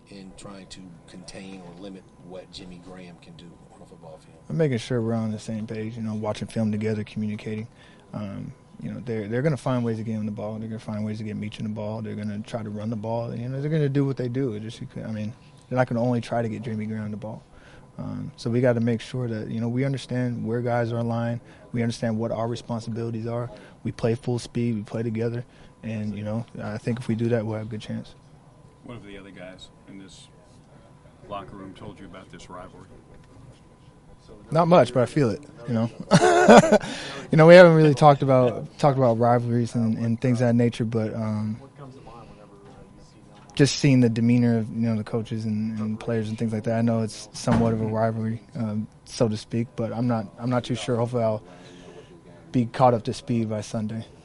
in trying to contain or limit what Jimmy Graham can do on a football field? I'm making sure we're on the same page, watching film together, communicating. They're going to find ways to get him the ball. They're going to find ways to get Meacham the ball. They're going to try to run the ball. They're going to do what they do. They're not going to only try to get Jimmy Graham the ball. So we got to make sure that, we understand where guys are aligned. We understand what our responsibilities are. We play full speed. We play together. And, I think if we do that, we'll have a good chance. What have the other guys in this locker room told you about this rivalry? Not much, but I feel it, we haven't really talked about rivalries and things of that nature, but just seeing the demeanor of, the coaches and players and things like that, I know it's somewhat of a rivalry, so to speak, but I'm not too sure. Hopefully I'll be caught up to speed by Sunday.